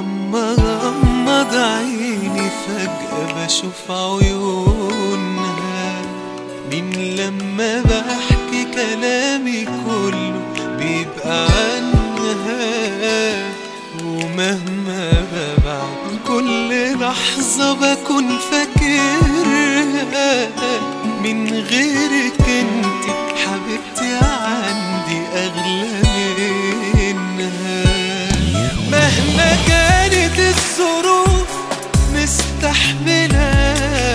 ولما غمض عيني فجأة بشوف عيونها. مين لما بحكي كلامي كله بيبقى عنها، ومهما ببعد كل لحظة بكون فاكرها. من غيرك انت حبيبتي عندي أغلى منها. مهما كانت الظروف مستحملة،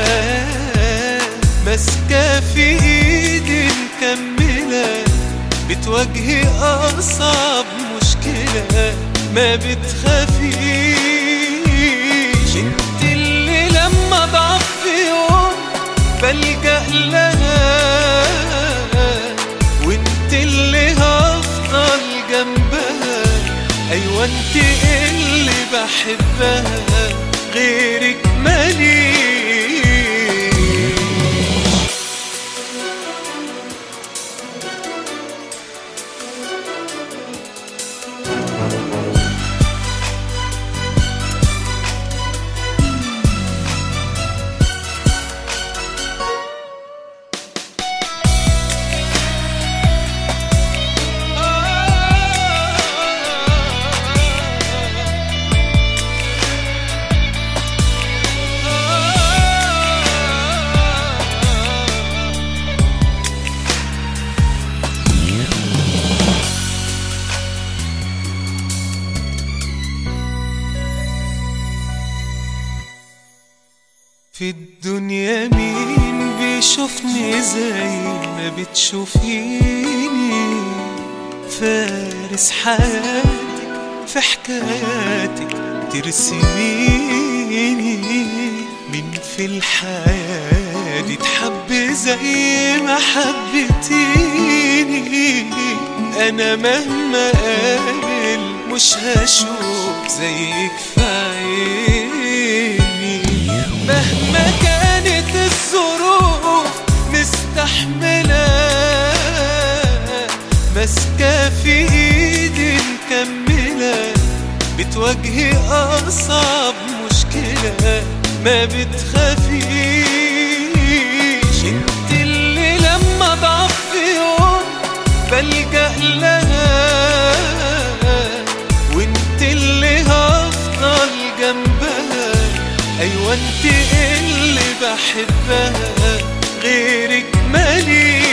ماسكة في ايدي مكملة، بتواجهي أصعب مشكلة ما بتخافيش. انت اللي لما ضعف في يوم بلجأ لها، وانت اللي هفضل جنبها. ايوه انت اللي بحبها، غيرك ماليش. في الدنيا مين بيشوفني زي ما بتشوفيني؟ فارس حياتك في حكاياتك ترسميني. مين في الحياة دي تحب زي ما حبتيني؟ أنا مهما قابل مش هشوف زيك في عيني. مهما كانت الظروف مستحملة، ماسكة في ايدي مكملة، بتواجهي أصعب مشكلة ما بتخافيش. انت اللي لما ضعف في يوم بلجأ لها، وانت اللي هفضل جنبها. ايوه انت اللي بحبها، غيرك ماليش.